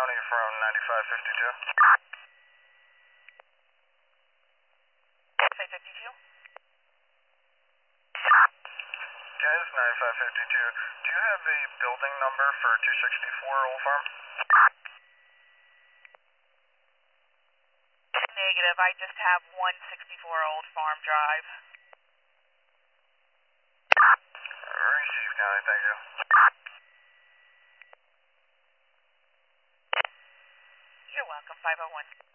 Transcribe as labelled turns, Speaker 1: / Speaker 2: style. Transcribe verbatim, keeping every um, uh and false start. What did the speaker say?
Speaker 1: County from ninety-five fifty-two.
Speaker 2: Say fifty-two?
Speaker 1: Guys, ninety-five fifty-two, do you have a building number for two sixty-four Old Farm?
Speaker 2: Negative, I just have one sixty-four Old Farm Drive.
Speaker 1: Receive, County, thank you.
Speaker 2: You're welcome, five oh one.